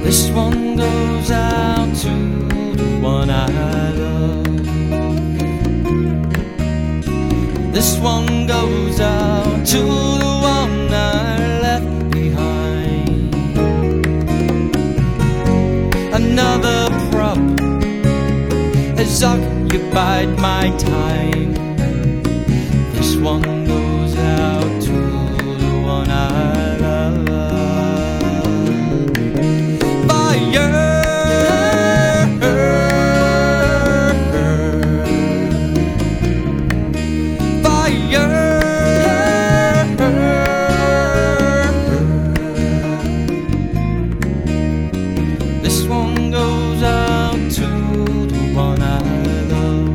This one goes out to the one I love. This one goes out to the one I left behind. Another prop has occupied my time. This one goes out to the one I love. Fire, this one goes out to the one I love.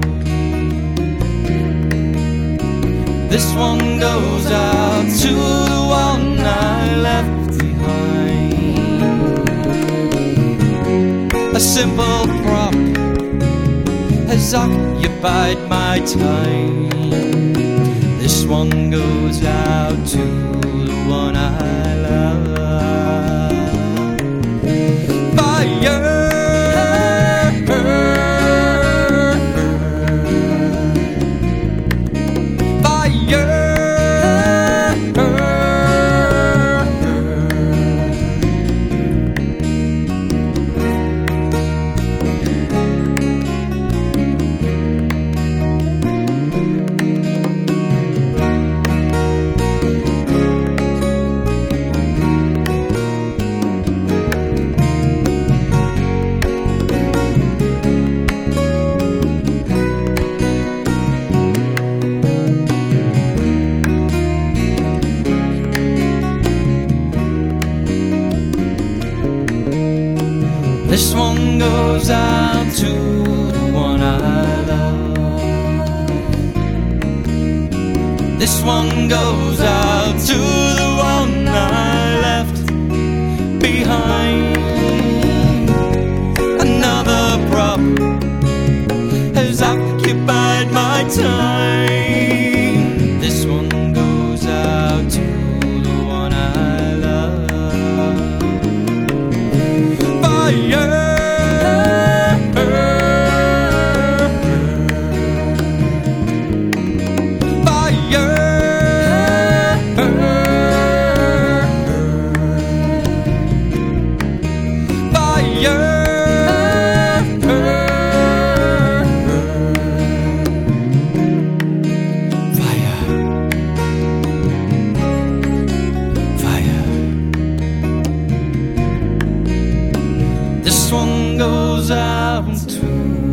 This one goes out to the one I left behind. A simple prop has occupied my time. This one goes out to the one I love. Fire, this one goes out to the one I love. This one goes out to the one I left behind. Another prop has occupied my time. This one goes out to the one I love. Fire, this one goes out to